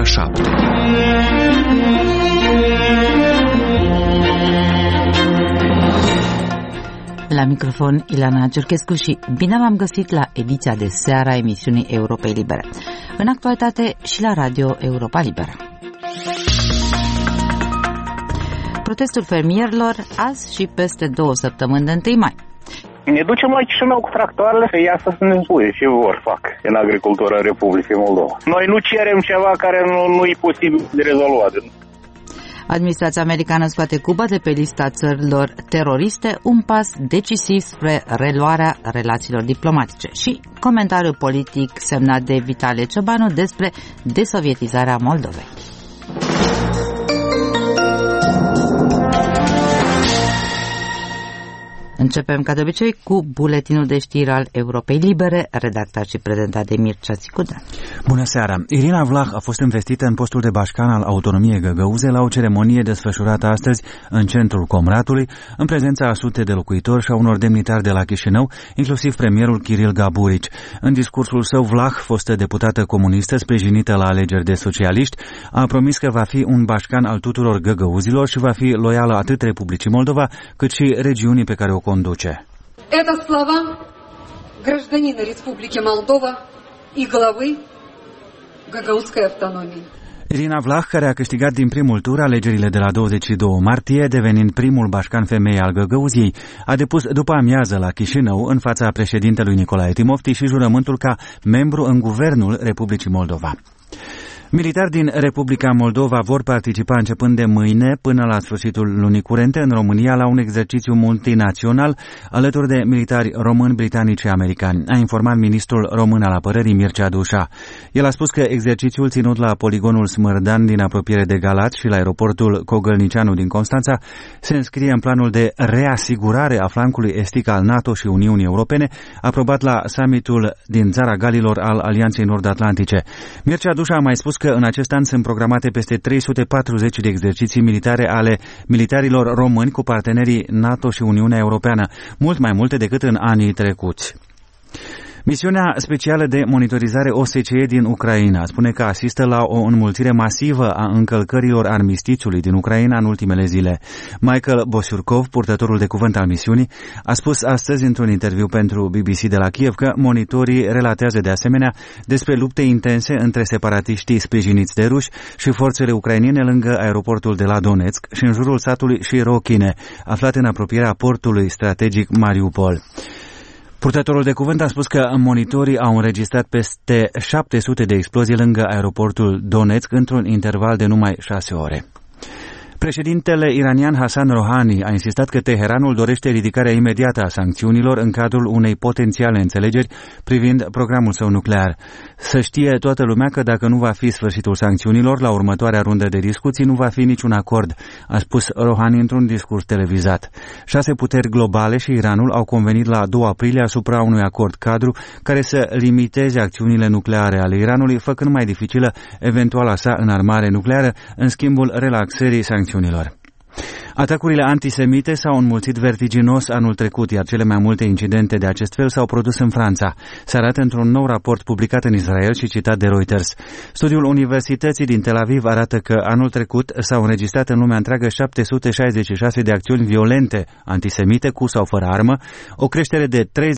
7. La microfon Ilana Ciurchescu și bine v-am găsit la ediția de seară a emisiunii Europei Libere. În actualitate și la Radio Europa Liberă. Protestul fermierilor azi și peste 2 săptămâni de 1 mai. Ne ducem la Chișinău cu tractoarele să iasă să ne spune ce vor fac în agricultura Republicii Moldova. Noi nu cerem ceva care nu e posibil de rezolvat. Administrația americană scoate Cuba de pe lista țărilor teroriste, un pas decisiv spre reluarea relațiilor diplomatice. Și comentariul politic semnat de Vitalie Ciobanu despre desovietizarea Moldovei. Începem, ca de obicei, cu buletinul de știri al Europei Libere, redactat și prezentat de Mircea Țicudean. Bună seara! Irina Vlah a fost investită în postul de bașcan al autonomiei găgăuze la o ceremonie desfășurată astăzi în centrul Comratului, în prezența a sute de locuitori și a unor demnitari de la Chișinău, inclusiv premierul Kiril Gaburici. În discursul său, Vlah, fostă deputată comunistă sprijinită la alegeri de socialiști, a promis că va fi un bașcan al tuturor găgăuzilor și va fi loială atât Republicii Moldova, cât și regiunii pe care o conduce. Это слова гражданина Республики Молдова и главы Гагаузской автономии. Irina Vlah, care a câștigat din primul tur alegerile de la 22 martie, devenind primul bașcan femeie al Găgăuziei, a depus după amiază la Chișinău în fața președintelui Nicolae Timofti și jurământul ca membru în guvernul Republicii Moldova. Militari din Republica Moldova vor participa începând de mâine până la sfârșitul lunii curente în România la un exercițiu multinațional alături de militari români, britanici și americani, a informat ministrul român al apărării Mircea Dușa. El a spus că exercițiul ținut la poligonul Smârdan din apropiere de Galați și la aeroportul Cogălnicianu din Constanța se înscrie în planul de reasigurare a flancului estic al NATO și Uniunii Europene, aprobat la summitul din Țara Galilor al Alianței Nord-Atlantice. Mircea Dușa a mai spus că în acest an sunt programate peste 340 de exerciții militare ale militarilor români cu partenerii NATO și Uniunea Europeană, mult mai multe decât în anii trecuți. Misiunea specială de monitorizare OSCE din Ucraina spune că asistă la o înmulțire masivă a încălcărilor armistițiului din Ucraina în ultimele zile. Michael Bosiurkov, purtătorul de cuvânt al misiunii, a spus astăzi într-un interviu pentru BBC de la Kiev că monitorii relatează de asemenea despre lupte intense între separatiștii sprijiniți de ruși și forțele ucrainene lângă aeroportul de la Donetsk și în jurul satului Șirokine, aflat în apropierea portului strategic Mariupol. Purtătorul de cuvânt a spus că monitorii au înregistrat peste 700 de explozii lângă aeroportul Donetsk într-un interval de numai 6 ore. Președintele iranian Hassan Rouhani a insistat că Teheranul dorește ridicarea imediată a sancțiunilor în cadrul unei potențiale înțelegeri privind programul său nuclear. Să știe toată lumea că dacă nu va fi sfârșitul sancțiunilor, la următoarea rundă de discuții nu va fi niciun acord, a spus Rouhani într-un discurs televizat. 6 puteri globale și Iranul au convenit la 2 aprilie asupra unui acord cadru care să limiteze acțiunile nucleare ale Iranului, făcând mai dificilă eventuala sa înarmare nucleară în schimbul relaxării sancțiunilor. Atacurile antisemite s-au înmulțit vertiginos anul trecut, iar cele mai multe incidente de acest fel s-au produs în Franța. Se arată într-un nou raport publicat în Israel și citat de Reuters. Studiul Universității din Tel Aviv arată că anul trecut s-au înregistrat în lumea întreagă 766 de acțiuni violente antisemite cu sau fără armă, o creștere de